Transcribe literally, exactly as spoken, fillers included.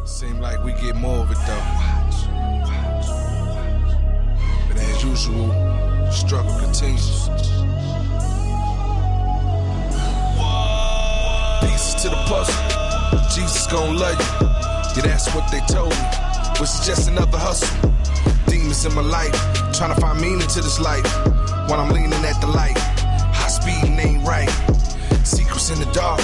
Seem like we get more of it though. But as usual, the struggle continues. Pieces to the puzzle. Jesus gon' love you. Yeah, that's what they told me. Which is just another hustle. Demons in my life, trying to find meaning to this life. While I'm leaning at the light, high speeding ain't right. Secrets in the dark,